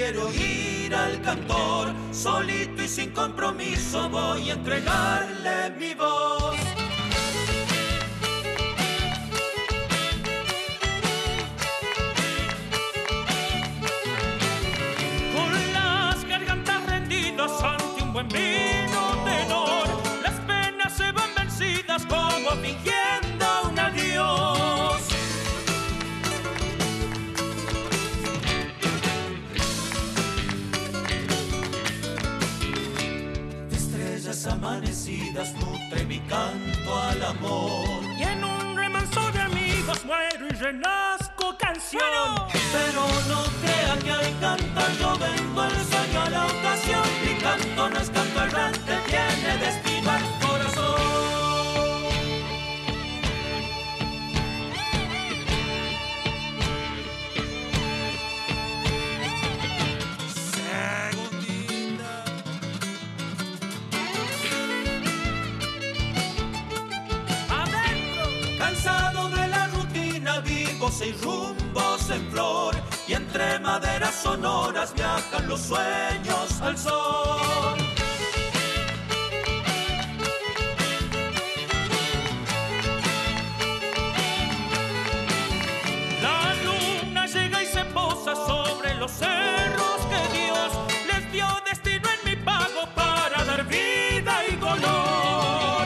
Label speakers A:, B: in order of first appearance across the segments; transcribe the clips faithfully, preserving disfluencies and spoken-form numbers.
A: quiero oír al cantor, solito y sin compromiso voy a entregarle mi voz.
B: Con las gargantas rendidas ante un buen vino tenor, las penas se van vencidas como fingiendo un adiós.
A: Estrellas amanecidas nutre mi canto al amor,
B: Y en un remanso de amigos muero y renazco canción. Bueno.
A: pero no crea que al cantar yo vengo al sueño a la ocasión. Mi canto no es canto errante, tiene destino al corazón. Segundita.
B: Adentro.
A: Cansado de la rutina vivo seis rumbos en flor, y entre maderas sonoras viajan los sueños al sol.
B: La luna llega y se posa sobre los cerros que Dios les dio destino en mi pago para dar vida y color.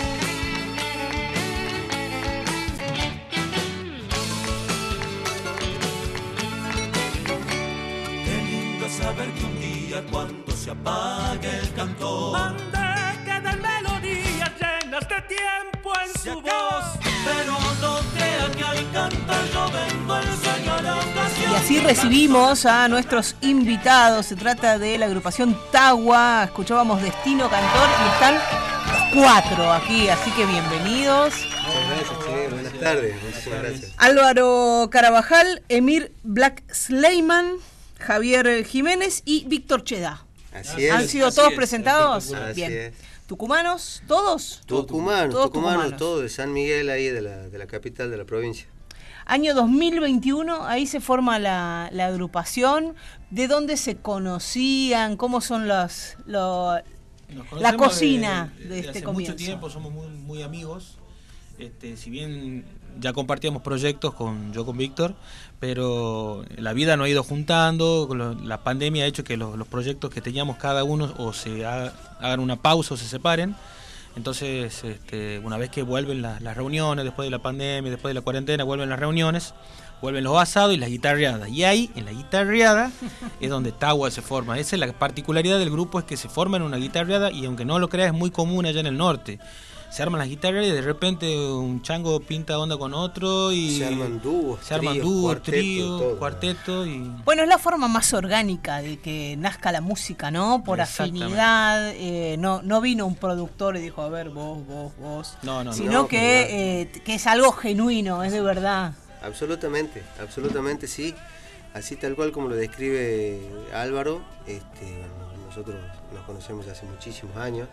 A: Qué lindo es saber que un día cuando se apague el cantor,
B: Donde quedan melodías llenas de tiempo en
A: se
B: su
A: acaba.
B: voz.
A: Pero no crea que al cantar yo vengo al sueño a la ocasión.
C: Y así recibimos a nuestros invitados. Se trata de la agrupación Tagua. Escuchábamos Destino Cantor y están los cuatro aquí, así que bienvenidos.
D: Muchas gracias, Che. Buenas tardes. Muchísimas gracias.
C: Álvaro Carabajal, Emir Black Sleiman, Javier Jiménez y Víctor Cheda.
D: Así es.
C: ¿Han sido
D: Así
C: todos
D: es.
C: presentados?
D: Así
C: Bien.
D: es.
C: ¿Tucumanos? ¿Todos?
D: Tucumanos,
C: Todos
D: tucumanos,
C: tucumanos.
D: todo de San Miguel ahí, de la, de la capital de la provincia.
C: Año dos mil veintiuno, ahí se forma la, la agrupación. ¿De dónde se conocían? ¿Cómo son las, lo-
E: Nos
C: la
E: conocemos
C: cocina de,
E: de, de
C: este
E: hace
C: comienzo?
E: mucho tiempo, somos muy, muy amigos. Este, si bien ya compartíamos proyectos con yo con Víctor, pero la vida nos ha ido juntando, con lo- la pandemia ha hecho que los, los proyectos que teníamos cada uno o se ha- hagan una pausa o se separen. Entonces, este, una vez que vuelven las, las reuniones, después de la pandemia, después de la cuarentena, vuelven las reuniones, vuelven los asados y las guitarreadas. Y ahí, en la guitarreada, es donde Tagua se forma. Esa es la particularidad del grupo, es que se forma en una guitarreada y aunque no lo creas, es muy común allá en el norte. Se arman las guitarreadas y de repente un chango pinta onda con otro y
D: Se arman dúos,
E: se arman
D: tríos,
E: dúos,
D: cuartetos,
E: tríos,
D: todo.
E: cuartetos y...
C: Bueno, es la forma más orgánica de que nazca la música, ¿no? Por
E: Exactamente.
C: afinidad. eh, no, no vino un productor y dijo, a ver, vos, vos, vos.
E: No, no,
C: Sino
D: no,
C: que, eh, que es algo genuino, es de verdad.
D: Absolutamente, absolutamente sí. Así tal cual como lo describe Álvaro, este, bueno, nosotros nos conocemos hace muchísimos años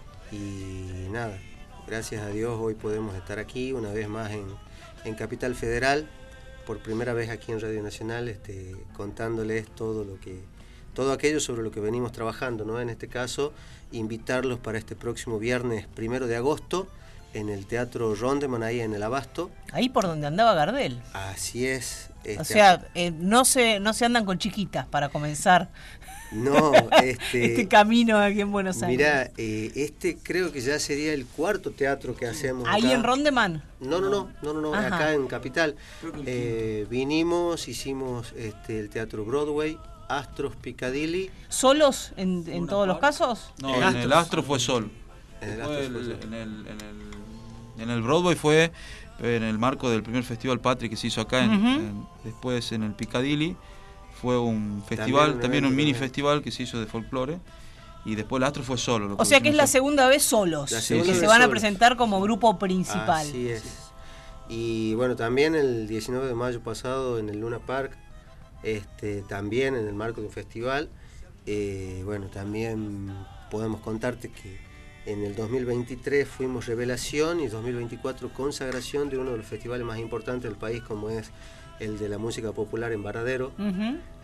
D: y nada, gracias a Dios hoy podemos estar aquí una vez más en, en Capital Federal, por primera vez aquí en Radio Nacional, este, contándoles todo lo que, todo aquello sobre lo que venimos trabajando, ¿no? En este caso, invitarlos para este próximo viernes primero de agosto en el Teatro Rondeman, ahí en el Abasto.
C: Ahí por donde andaba Gardel.
D: Así es. Este,
C: O sea, eh, no se no se andan con chiquitas para comenzar
D: no, este,
C: este camino aquí en Buenos Aires.
D: Mirá, eh, este creo que ya sería el cuarto teatro que hacemos.
C: Ahí
D: acá.
C: en Rondeman.
D: No, no, no, no, no, no,
C: Ajá.
D: acá en Capital. Eh, vinimos, hicimos este, el Teatro Broadway, Astros Piccadilly.
C: ¿Solos en, en todos los casos?
F: No,
D: El
F: en
D: Astros.
F: el Astro fue sol.
D: En el
F: Fue
D: Astros
F: el-
D: fue sol.
F: en, el, en, el, en el Broadway fue en el marco del primer festival Patri que se hizo acá. en-
C: Ujú.
F: en- después en el Piccadilly fue un festival,
D: un
F: también,
D: evento
F: un mini
D: también.
F: festival que se hizo de folclore. Y después el Astro fue solo. lo
C: O sea que es la
F: pusimos
C: segunda vez solos,
D: La
C: que
D: segunda
C: se
D: vez
C: van a
D: solos.
C: presentar como grupo principal.
D: Así es. Y bueno, también el diecinueve de mayo pasado en el Luna Park, este, también en el marco de un festival, eh, bueno, también podemos contarte que en el dos mil veintitrés fuimos revelación y dos mil veinticuatro consagración de uno de los festivales más importantes del país, como es el de la música popular en Varadero.
C: Ujú.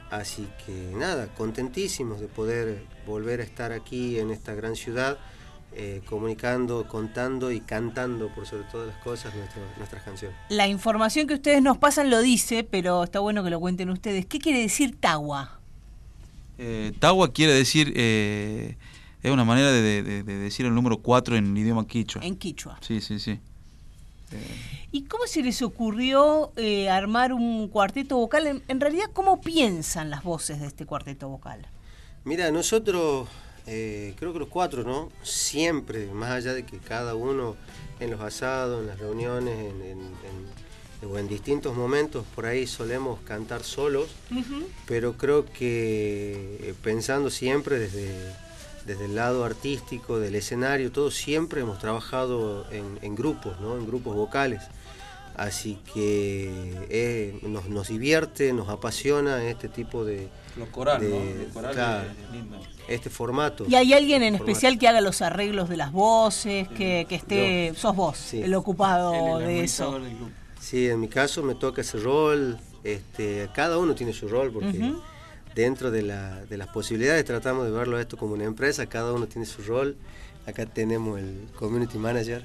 D: Así que nada, contentísimos de poder volver a estar aquí en esta gran ciudad, eh, comunicando, contando y cantando por sobre todas las cosas nuestro, nuestras canciones.
C: La información que ustedes nos pasan lo dice, pero está bueno que lo cuenten ustedes. ¿Qué quiere decir Tagua?
F: Eh, Tagua quiere decir, eh, es una manera de, de, de decir el número cuatro en el idioma quichua.
C: En quichua.
F: Sí, sí, sí. Eh,
C: ¿Y cómo se les ocurrió eh, armar un cuarteto vocal? En, en realidad, ¿cómo piensan las voces de este cuarteto vocal?
D: Mira, nosotros, eh, creo que los cuatro, ¿no? Siempre, más allá de que cada uno en los asados, en las reuniones, en, en, en, o en distintos momentos, por ahí solemos cantar solos, uh-huh. pero creo que eh, pensando siempre desde, desde el lado artístico, del escenario, todos siempre hemos trabajado en, en grupos, ¿no? En grupos vocales. Así que eh, nos, nos divierte, nos apasiona este tipo de...
F: Los corales,
D: de,
F: ¿no? Los corales
D: claro,
F: es lindo.
D: Este formato.
C: ¿Y hay alguien en
D: formato.
C: especial que haga los arreglos de las voces, que, que esté...
D: Yo.
C: Sos vos,
D: Sí.
C: el ocupado
F: Él, el
C: de eso?
F: del grupo.
D: Sí, en mi caso me toca ese rol. Este, cada uno tiene su rol porque uh-huh. dentro de, la, de las posibilidades tratamos de verlo esto como una empresa, cada uno tiene su rol. Acá tenemos el community manager.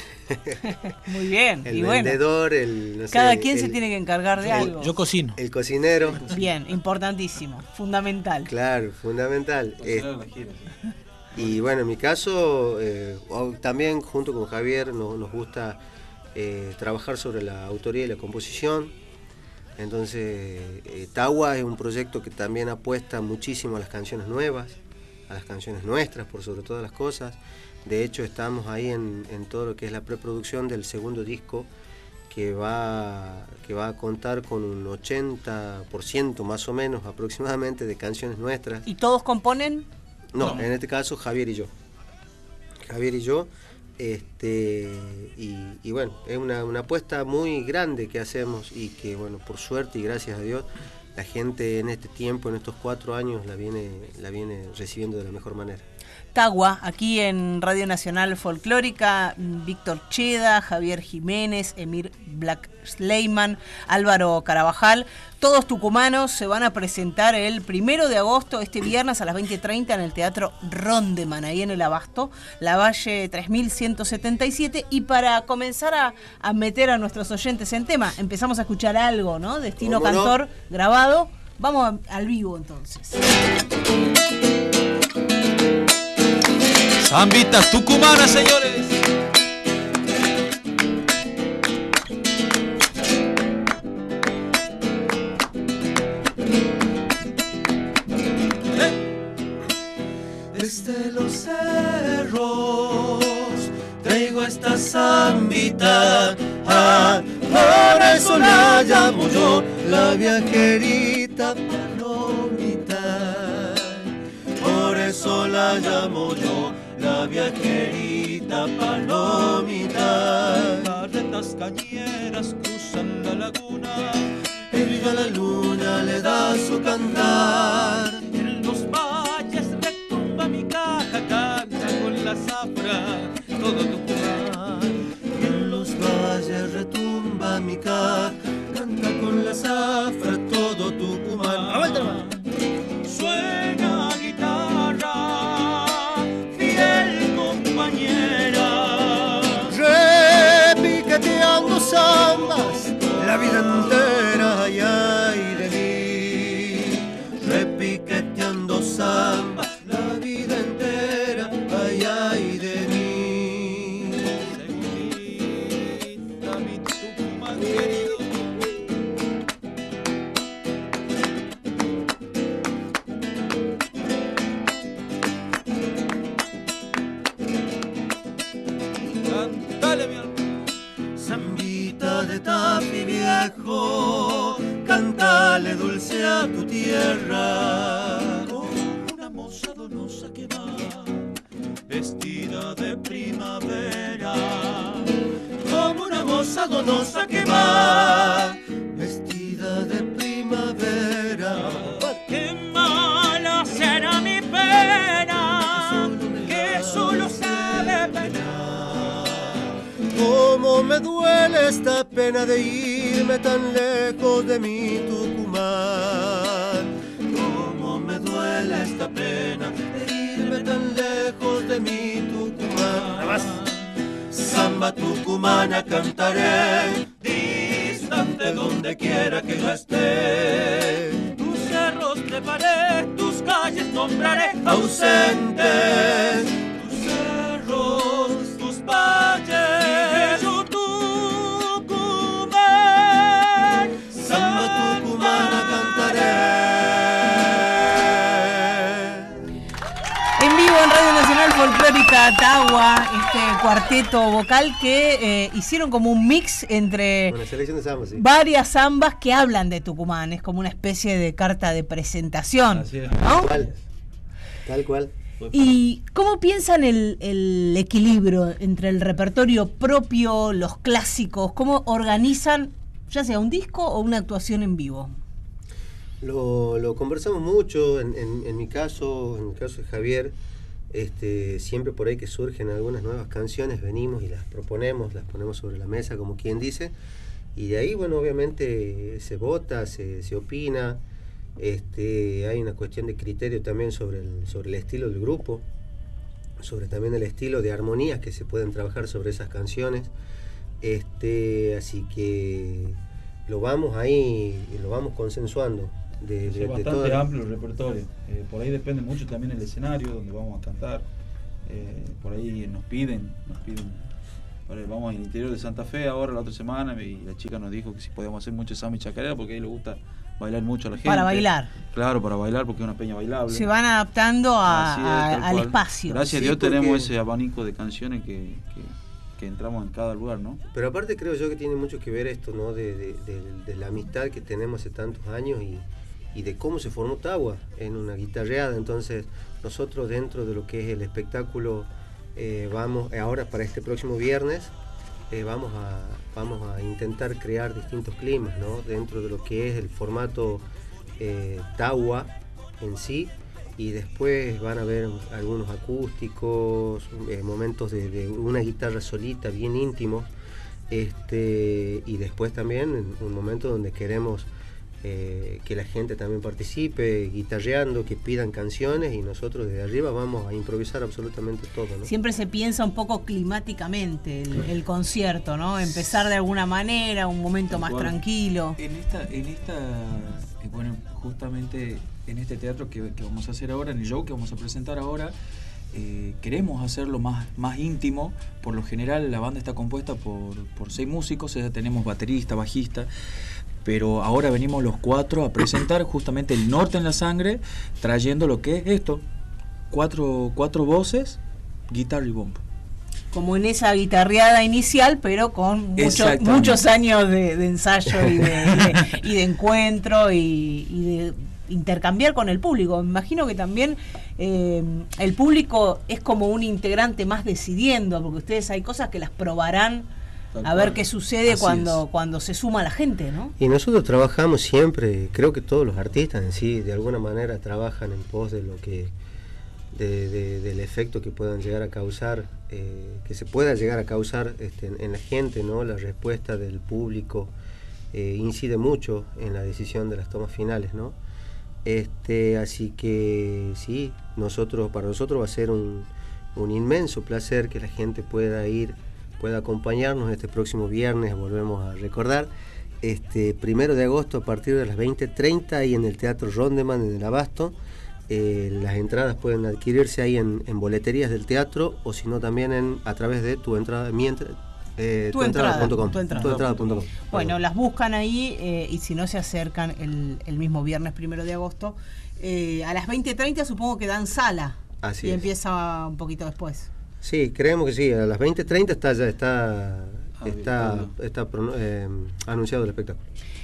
C: Muy bien.
D: El
C: y
D: vendedor,
C: bueno,
D: el... No sé,
C: cada quien
D: el,
C: se tiene que encargar de
E: el,
C: algo.
E: Yo cocino.
D: El cocinero.
C: Bien, importantísimo, fundamental.
D: Claro, fundamental. Eh, y bueno, en mi caso, eh, también junto con Javier nos, nos gusta eh, trabajar sobre la autoría y la composición. Entonces, eh, Tagua es un proyecto que también apuesta muchísimo a las canciones nuevas, a las canciones nuestras, por sobre todas las cosas. De hecho, estamos ahí en, en todo lo que es la preproducción del segundo disco, que va, que va a contar con un ochenta por ciento más o menos aproximadamente de canciones nuestras.
C: ¿Y todos componen?
D: No,
C: no.
D: en este caso Javier y yo. Javier y yo, este, y, y bueno, es una, una apuesta muy grande que hacemos y que, bueno, por suerte y gracias a Dios, la gente en este tiempo, en estos cuatro años, la viene, la viene recibiendo de la mejor manera.
C: Tagua, aquí en Radio Nacional Folclórica, Víctor Cheda, Javier Jiménez, Emir Black Sleiman, Álvaro Carabajal, todos tucumanos se van a presentar el primero de agosto, este viernes a las veinte treinta en el Teatro Rondeman, ahí en el Abasto, La Valle tres mil ciento setenta y siete. Y para comenzar a, a meter a nuestros oyentes en tema, empezamos a escuchar algo, ¿no? Destino Cantor, no? Grabado. Vamos a, al vivo entonces.
F: Zambitas tucumanas, señores.
A: Desde los cerros traigo esta zambita, ah, por eso la llamo yo la viajerita palomita, por eso la llamo yo la viajerita palomita. Carretas cañeras cruzan la laguna, ella la luna le da su cantar. En los valles retumba mi caja, canta con la zafra todo Tucumán. En los valles retumba mi caja, canta con la zafra todo Tucumán. Suena guitarra, repiqueteando zambas la vida entera, ay, ay de mí. Repiqueteando zambas la vida entera, ay, ay de mí. Segurita, mi Tucumán querido. Cantale, mi alma. Zambita de tapi viejo, cantale dulce a tu tierra. Como una moza donosa que va, vestida de primavera. Como una moza donosa que va, vestida de primavera.
B: Qué mala será mi pena, que solo sabe penar.
A: Cómo me duele esta pena de irme tan lejos de mi Tucumán. Samba tucumana cantaré, distante donde quiera que yo esté.
B: Tus cerros treparé, tus calles nombraré
A: Ausentes, tus cerros, tus valles,
B: yo Tucumán.
A: samba tucumana cantaré.
C: En vivo en Radio Nacional Folclórica Tagua, este cuarteto vocal que eh, hicieron como un mix entre
D: Una selección de zambas, sí.
C: varias zambas que hablan de Tucumán. Es como una especie de carta de presentación,
F: Así es.
C: ¿no?
D: Tal cual. Tal cual.
C: ¿Y cómo piensan el, el equilibrio entre el repertorio propio, los clásicos? ¿Cómo organizan ya sea un disco o una actuación en vivo?
D: Lo, lo conversamos mucho, en, en, en mi caso, en el caso de Javier, este, siempre por ahí que surgen algunas nuevas canciones, venimos y las proponemos, las ponemos sobre la mesa, como quien dice, y de ahí, bueno, obviamente se vota, se, se opina, este, hay una cuestión de criterio también sobre el, sobre el estilo del grupo, sobre también el estilo de armonías que se pueden trabajar sobre esas canciones, este, así que lo vamos ahí, lo vamos consensuando. De,
F: Es
D: de, de
F: bastante
D: todas-
F: amplio el repertorio. Eh, por ahí depende mucho también el escenario donde vamos a cantar. Eh, por ahí nos piden, nos piden. Ahora vamos al interior de Santa Fe ahora la otra semana y la chica nos dijo que si podíamos hacer mucho samba y chacarera porque a ahí le gusta bailar mucho a la gente.
C: Para bailar.
F: Claro, para bailar porque es una peña bailable.
C: Se van adaptando a-
F: Así es,
C: a-
F: tal
C: al
F: cual.
C: espacio.
F: Gracias a
D: Sí,
F: Dios
D: porque-
F: tenemos ese abanico de canciones que, que, que entramos en cada lugar, ¿no?
D: Pero aparte creo yo que tiene mucho que ver esto, ¿no? De, de- de- de la amistad que tenemos hace tantos años y, y de cómo se formó Tagua en una guitarreada. Entonces nosotros dentro de lo que es el espectáculo eh, vamos, ahora para este próximo viernes, eh, vamos, a, vamos a intentar crear distintos climas, ¿no? Dentro de lo que es el formato eh, Tagua en sí. Y después van a ver algunos acústicos, eh, momentos de, de una guitarra solita, bien íntimos. Este, y después también un momento donde queremos eh, que la gente también participe, guitarreando, que pidan canciones y nosotros desde arriba vamos a improvisar absolutamente todo, ¿no?
C: Siempre se piensa un poco climáticamente el, el concierto, ¿no? Empezar de alguna manera, un momento
F: Tal
C: más
F: cual.
C: tranquilo.
G: En esta, en esta, eh, bueno, justamente en este teatro que, que vamos a hacer ahora, en el show que vamos a presentar ahora, eh, queremos hacerlo más, más íntimo. Por lo general la banda está compuesta por, por seis músicos, ya tenemos baterista, bajista, pero ahora venimos los cuatro a presentar justamente el norte en la sangre, trayendo lo que es esto, cuatro, cuatro voces, guitarra y bombo.
C: Como en esa guitarreada inicial, pero con mucho-
G: Exactamente.
C: muchos años de, de ensayo y de, y de- y de encuentro y, y de intercambiar con el público. Me imagino que también eh, el público es como un integrante más decidiendo, porque ustedes hay cosas que las probarán
F: Tal
C: a ver
F: cual.
C: qué sucede
G: Así
C: cuando,
G: es.
C: cuando se suma la gente, ¿no?
D: Y nosotros trabajamos siempre, creo que todos los artistas en sí, de alguna manera trabajan en pos de lo que, de, de- del efecto que puedan llegar a causar, eh, que se pueda llegar a causar este, en, en la gente, ¿no? La respuesta del público eh, incide mucho en la decisión de las tomas finales, ¿no? Este, así que sí, nosotros, para nosotros va a ser un, un inmenso placer que la gente pueda ir, pueda acompañarnos este próximo viernes, volvemos a recordar, este primero de agosto a partir de las veinte treinta y en el Teatro Rondeman en el Abasto. Eh, las entradas pueden adquirirse ahí en, en boleterías del teatro o si no también en, a través de tu entrada, mi entra- eh,
C: Tu
D: tuentrada punto com,
C: entrada, tu entrada.
D: tuentrada punto com.
C: Bueno, las buscan ahí eh, y si no se acercan el, el mismo viernes primero de agosto. Eh, a las veinte treinta supongo que dan sala
D: Así
C: y
D: es.
C: empieza un poquito después.
D: Sí, creemos que sí, a las veinte treinta está ya está,
F: Ah,
D: está,
F: bien,
D: está prono- eh, anunciado el espectáculo.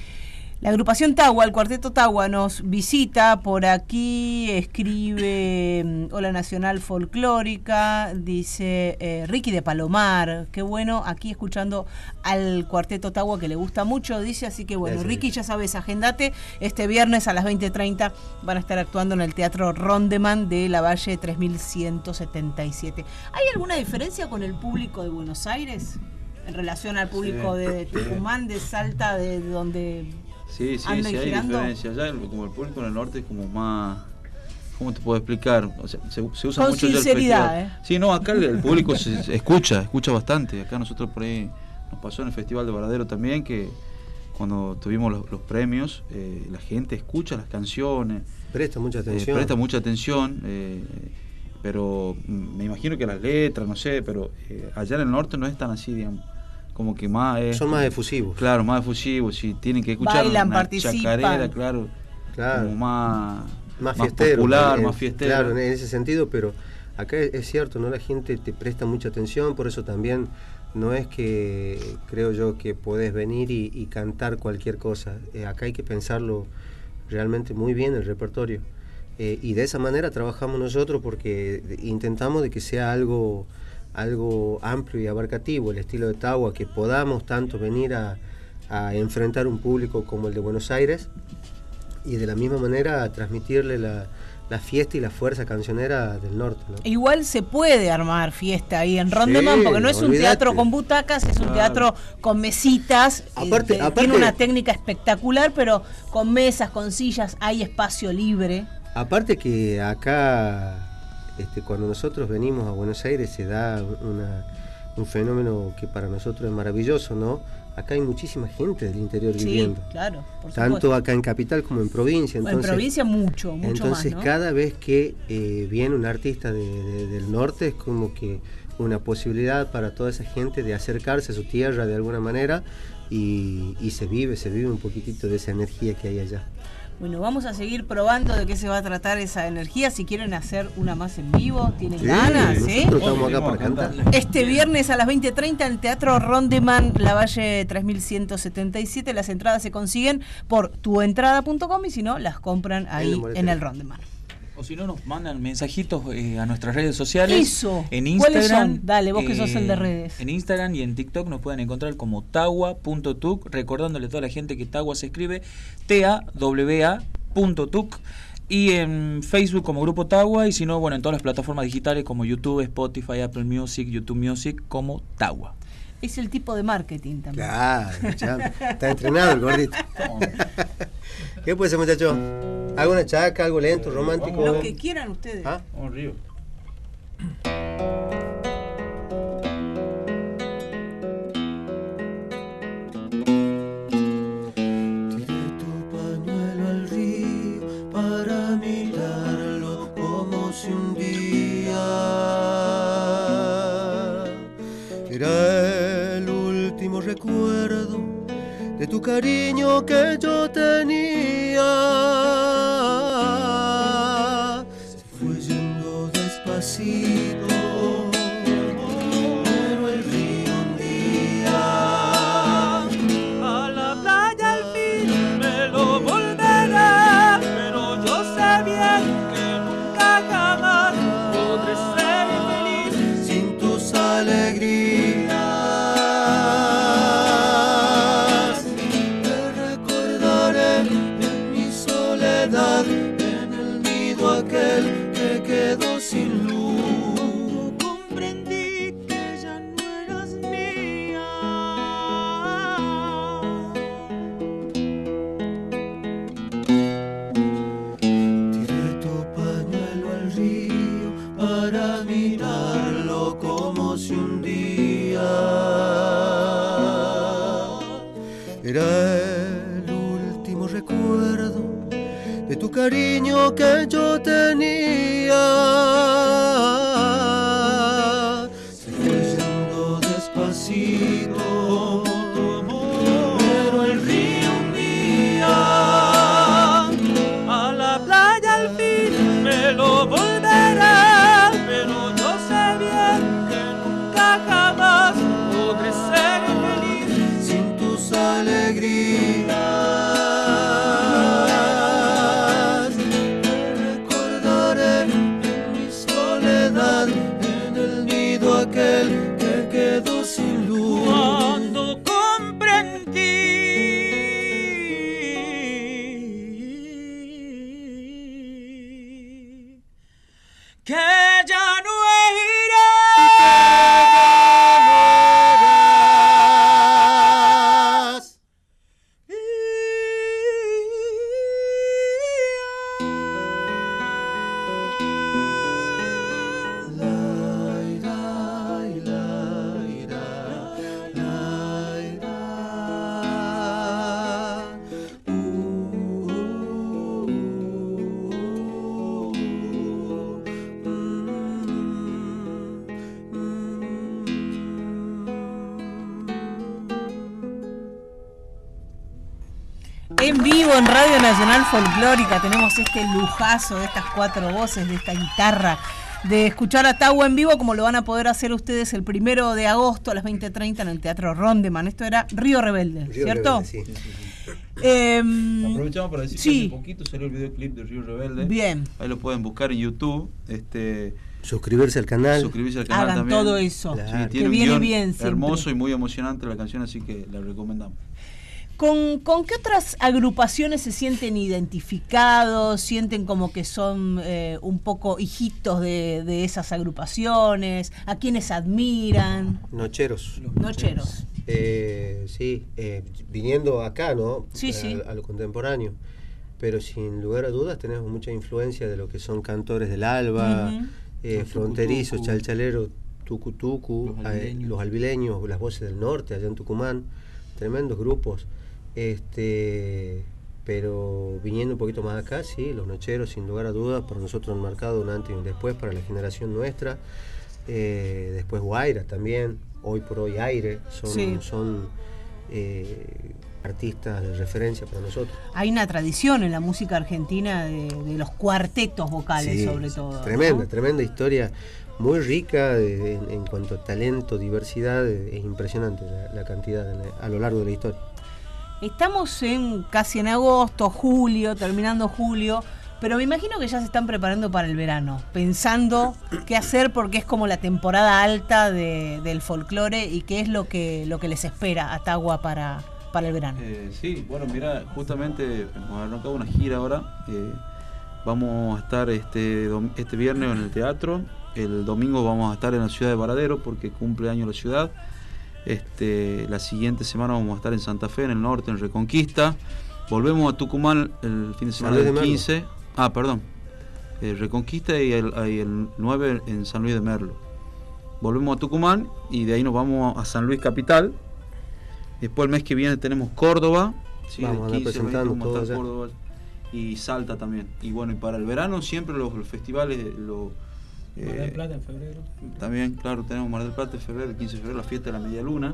C: La agrupación Tagua, el cuarteto Tagua, nos visita por aquí, escribe mm, Hola Nacional Folclórica, dice eh, Ricky de Palomar, qué bueno, aquí escuchando al cuarteto Tagua que le gusta mucho, dice, así que bueno,
D: Gracias,
C: Ricky,
D: Ricky.
C: ya sabes, agendate, este viernes a las veinte treinta van a estar actuando en el Teatro Rondeman de la Valle tres mil ciento setenta y siete. ¿Hay alguna diferencia con el público de Buenos Aires en relación al público
F: Sí,
C: de
F: sí.
C: Tucumán, de Salta, de donde...
F: Sí, sí,
C: Anda
F: sí hay
C: girando.
F: diferencia. Allá el- como el público en el norte es como más, ¿cómo te puedo explicar? O sea, se, se usa
C: Con
F: mucho ya el
C: sinceridad,
F: festival.
C: ¿eh?
F: Sí, no, acá el, el público se, se escucha, escucha bastante. Acá nosotros por ahí nos pasó en el Festival de Varadero también que cuando tuvimos los, los premios, eh, la gente escucha las canciones.
D: Presta mucha
F: Eh,
D: atención.
F: presta mucha atención, eh, pero mm, me imagino que las letras, no sé, pero eh, allá en el norte no es tan así, digamos. Como que más es,
D: Son más efusivos.
F: Claro, más efusivos. Si tienen que escuchar
C: Bailan,
F: una
C: participan.
F: chacarera, claro,
D: Claro.
F: como más,
D: Más
F: más
D: fiestero.
F: popular,
D: en-
F: más fiestero.
D: Claro, en ese sentido, pero acá es, es cierto, ¿no? La gente te presta mucha atención, por eso también no es que, creo yo, que podés venir y, y cantar cualquier cosa. Eh, acá hay que pensarlo realmente muy bien el repertorio. Eh, y de esa manera trabajamos nosotros porque intentamos de que sea algo, algo amplio y abarcativo, el estilo de Tagua, que podamos tanto venir a, a enfrentar un público como el de Buenos Aires y de la misma manera transmitirle la, la fiesta y la fuerza cancionera del norte, ¿no?
C: Igual se puede armar fiesta ahí en Rondeman,
D: Sí,
C: porque no es un
D: olvídate.
C: teatro con butacas, es un
F: Claro.
C: teatro con mesitas. eh,
D: Aparte-
C: que
D: aparte-
C: tiene una técnica espectacular, pero con mesas, con sillas, hay espacio libre.
D: Aparte que acá, este, cuando nosotros venimos a Buenos Aires se da una, un fenómeno que para nosotros es maravilloso, ¿no? Acá hay muchísima gente del interior
C: Sí,
D: viviendo,
C: claro, por
D: tanto
C: supuesto.
D: acá en capital como en provincia.
C: en
D: Entonces,
C: provincia mucho, mucho
D: entonces
C: más, ¿no?
D: cada vez que eh, viene un artista de- de- del norte es como que una posibilidad para toda esa gente de acercarse a su tierra de alguna manera y, y se vive, se vive un poquitito de esa energía que hay allá.
C: Bueno, vamos a seguir probando de qué se va a tratar esa energía. Si quieren hacer una más en vivo, tienen ganas, ¿eh?
D: nosotros estamos acá
F: Venimos
D: para
F: a cantar.
D: cantar.
C: Este viernes a las veinte treinta en el Teatro Rondeman, La Valle tres mil ciento setenta y siete. Las entradas se consiguen por tuentrada punto com y si no, las compran ahí
D: En la
C: en el Rondeman.
G: O si no, nos mandan mensajitos eh, a nuestras redes sociales.
C: Eso.
G: En
C: ¿Cuáles
G: Instagram.
C: son? Dale, vos que sos el de redes.
G: En Instagram y en TikTok nos pueden encontrar como tagua punto tuc, recordándole a toda la gente que Tagua se escribe T A W A punto tuc. Y en Facebook como Grupo Tagua, y si no, bueno, en todas las plataformas digitales como YouTube, Spotify, Apple Music, YouTube Music, como Tagua.
C: Es el tipo de marketing también.
D: Claro, ya, está entrenado el gordito. ¿Qué puede ser, muchacho? ¿Algo una chaca, algo lento, romántico?
C: Lo que quieran ustedes.
D: ¿Ah?
F: Vamos río.
A: Tiré tu pañuelo al río para mirarlo como si un día era el último recuerdo de tu cariño que yo tenía. Se fue yendo despacito, pero el río un día
B: A la playa al fin me lo volveré, pero yo sé bien que nunca jamás podré ser feliz.
A: sin tus alegrías. Te recordaré en mi soledad, en el nido aquel que quedó sin luz.
B: Comprendí que ya no eras mía.
A: Tiré tu pañuelo al río para mirarlo como si un día era el último recuerdo de tu cariño que yo tenía. Se fue yendo despacito, pero el río un día
B: A la playa al fin me lo volveré, pero yo sé bien que nunca jamás podré ser feliz.
A: sin tus alegrías. Te recordaré en mi soledad.
C: En vivo en Radio Nacional Folclórica tenemos este lujazo de estas cuatro voces, de esta guitarra, de escuchar a Tagua en vivo, como lo van a poder hacer ustedes el primero de agosto a las veinte treinta en el Teatro Rondeman. Esto era Río Rebelde, Río ¿cierto?
F: Rebelde, sí. Sí, sí, sí.
C: Eh,
F: Aprovechamos para decir
C: sí.
F: que hace poquito salió el videoclip de Río Rebelde.
C: Bien.
F: Ahí lo pueden buscar en YouTube. Este,
D: suscribirse al canal.
F: Suscribirse al canal
C: Hagan
F: también.
C: todo eso.
F: Claro. Sí,
C: que
F: tiene
C: viene
F: un
C: bien.
F: Hermoso
C: siempre.
F: y muy emocionante la canción, así que la recomendamos.
C: ¿Con, ¿Con qué otras agrupaciones se sienten identificados? ¿Sienten como que son eh, un poco hijitos de, de esas agrupaciones? ¿A quiénes admiran?
D: Nocheros.
C: Nocheros.
D: Eh, sí, eh, viniendo acá, ¿no?
C: Sí,
D: a,
C: sí.
D: a lo contemporáneo. Pero sin lugar a dudas tenemos mucha influencia de lo que son cantores del Alba, uh-huh. eh, fronterizos, chalchaleros, tucu tucu, los albileños. Eh, los albileños, las voces del norte, allá en Tucumán. Tremendos grupos. Este, pero viniendo un poquito más acá, sí, los Nocheros, sin lugar a dudas, para nosotros han marcado un antes y un después para la generación nuestra. Eh, después Guaira también, hoy por hoy Aire, son, sí. son eh, artistas de referencia para nosotros.
C: Hay una tradición en la música argentina de, de los cuartetos vocales, sí, sobre todo.
D: Tremenda,
C: ¿no?
D: tremenda historia, muy rica de, en, en cuanto a talento, diversidad, es impresionante la, la cantidad de la, a lo largo de la historia.
C: Estamos en casi en agosto, julio, terminando julio, pero me imagino que ya se están preparando para el verano, pensando qué hacer porque es como la temporada alta de, del folclore y qué es lo que lo que les espera a Tagua para, para el verano.
F: Eh, sí, bueno, mira, justamente hemos arrancado una gira ahora, eh, vamos a estar este, este viernes en el teatro, el domingo vamos a estar en la ciudad de Varadero porque cumple año la ciudad. Este, la siguiente semana vamos a estar en Santa Fe, en el norte, en Reconquista. Volvemos a Tucumán el fin de semana del quince. Ah, perdón. Eh, Reconquista y el, y el nueve en San Luis de Merlo. Volvemos a Tucumán y de ahí nos vamos a San Luis Capital. Después el mes que viene tenemos Córdoba. Sí,
D: vamos
F: el quince,
D: a presentando
F: vamos a estar
D: todo
F: Córdoba y Salta también. Y bueno, y para el verano siempre los, los festivales... Los,
E: Mar del Plata en febrero.
F: También, claro, tenemos Mar del Plata en febrero, el quince de febrero, la fiesta de la Media Luna.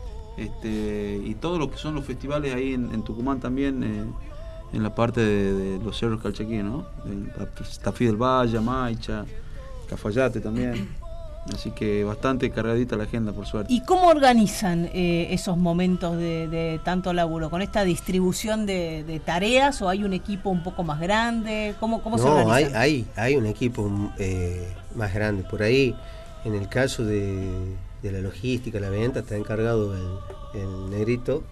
F: Este, y todo lo que son los festivales ahí en, en Tucumán también, eh, en la parte de, de los cerros calchaquíes, ¿no? Tafí del Valle, Maicha, Cafayate también. Así que bastante cargadita la agenda, por suerte.
C: ¿Y cómo organizan eh, esos momentos de, de tanto laburo? ¿Con esta distribución de, de tareas o hay un equipo un poco más grande? ¿Cómo, cómo
D: no,
C: se organizan?
D: No, hay, hay, hay un equipo eh, más grande. Por ahí, en el caso de, de la logística, la venta, está encargado el, el negrito.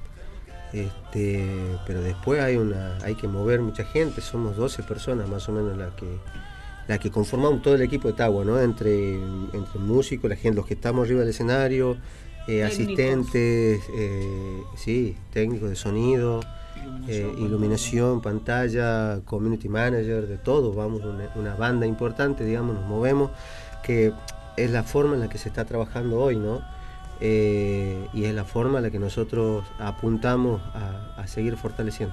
D: Este, pero después hay una hay que mover mucha gente. Somos doce personas más o menos las que... la que conformamos todo el equipo de Tagua, ¿no? Entre, entre músicos, la gente, los que estamos arriba del escenario, eh, asistentes, eh, sí, técnicos de sonido, iluminación, eh, iluminación, pantalla, community manager, de todo, vamos, una, una banda importante, digamos, nos movemos, que es la forma en la que se está trabajando hoy, ¿no? Eh, y es la forma en la que nosotros apuntamos a, a seguir fortaleciendo.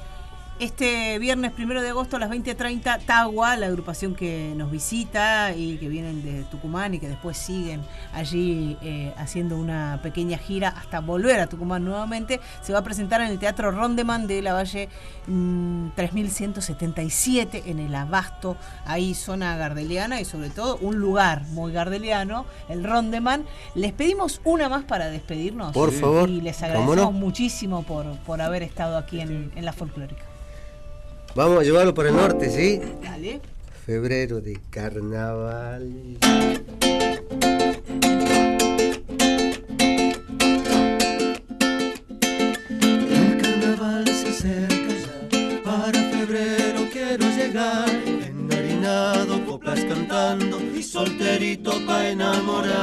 C: Este viernes primero de agosto a las veinte treinta, Tagua, la agrupación que nos visita y que vienen de Tucumán y que después siguen allí eh, haciendo una pequeña gira hasta volver a Tucumán nuevamente, se va a presentar en el Teatro Rondeman de la Valle mmm, tres mil ciento setenta y siete en el Abasto, ahí zona gardeliana y sobre todo un lugar muy gardeliano, el Rondeman. Les pedimos una más para despedirnos.
D: Por
C: y,
D: favor.
C: Y les agradecemos
D: no?
C: muchísimo por, por haber estado aquí en, en la folclórica.
D: Vamos a llevarlo para el norte, ¿sí?
C: Dale.
D: Febrero de carnaval.
A: El carnaval se acerca ya, para febrero quiero llegar, enharinado, coplas cantando y solterito pa' enamorar.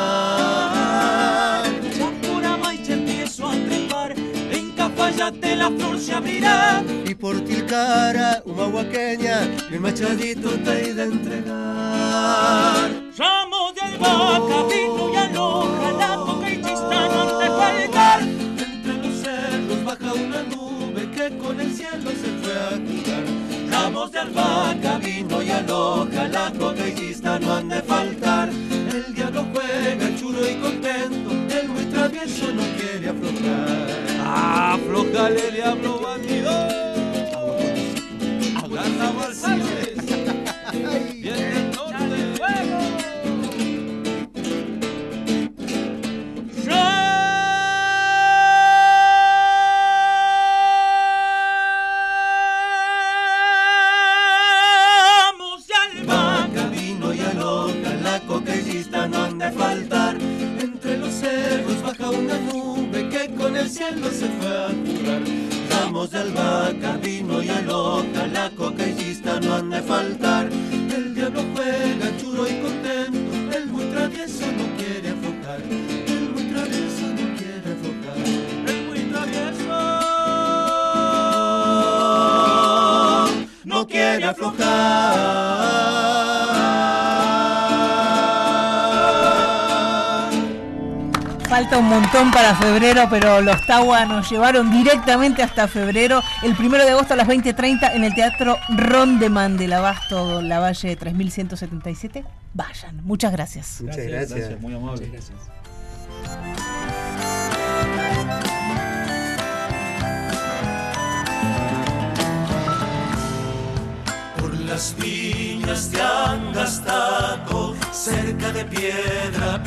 A: Ya por Amaiche empiezo a trepar, en Cafayate la flor se abrirá. Y por Tilcara, una huaqueña, el machadito te ha ido a entregar. Ramos de albahaca, vino y aloja, la toca y chista no han de faltar. Entre los cerros baja una nube que con el cielo se fue a jugar. Ramos de albahaca, vino y aloja, la toca y chista no han de faltar. El diablo juega chulo y contento, el muy travieso no quiere aflojar. Aflojale, diablo bandido. cielo se fue a currar. Ramos de albahaca, vino y aloca, la coca y lista no han de faltar. El diablo juega churo y contento, el muy travieso no quiere aflojar. El muy travieso no quiere aflojar.
B: El muy travieso
A: no quiere aflojar.
C: Falta un montón para febrero, pero los Tagua nos llevaron directamente hasta febrero. El primero de agosto a las veinte treinta en el Teatro Rondeman del Abasto, Lavalle tres mil ciento setenta y siete. Vayan. Muchas gracias.
D: Muchas
F: Gracias,
D: gracias.
F: gracias, muy amable.
G: Muchas gracias.
A: Por las viñas de Angastaco, cerca de piedra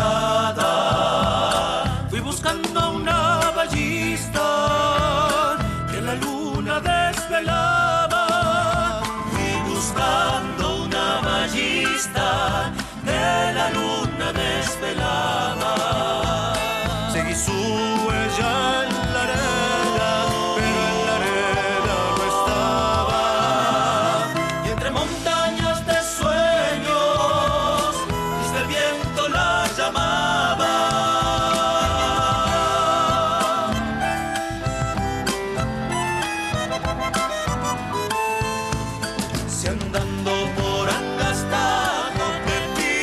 A: pintada, fui buscando una ballista que la luna desvelaba. Fui buscando una ballista que la luna desvelaba. Seguí su huella en la arena, pero en la arena no estaba. Y entre montañas de sueños, desde el viento la llamaba. Si andando por Angastaco te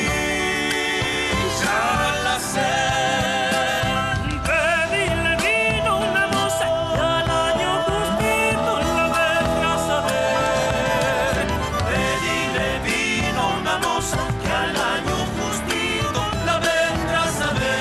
A: pilla la sed,
B: pedile vino una moza y al año justito la vendrás a ver.
A: pedile vino una moza que al año justito la vendrás a ver.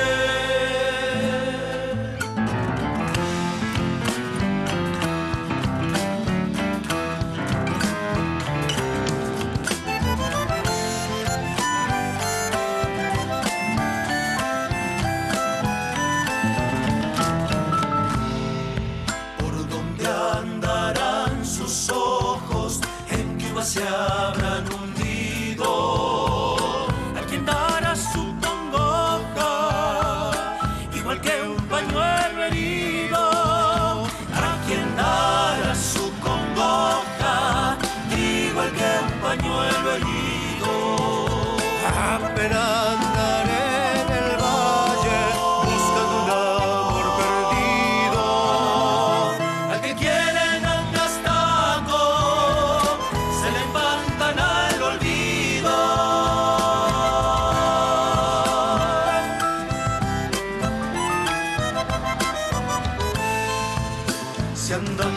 A: ¿Por dónde andarán sus ojos? ¿En qué uvas se habrán hundido? ¿A quién dará su congoja? Igual que un pañuelo herido. ¿A quién dará su congoja? Igual que un pañuelo herido. Apenas andaré en el valle buscando un amor perdido. Al que quieren Angastaco se le empantana el olvido. Si andando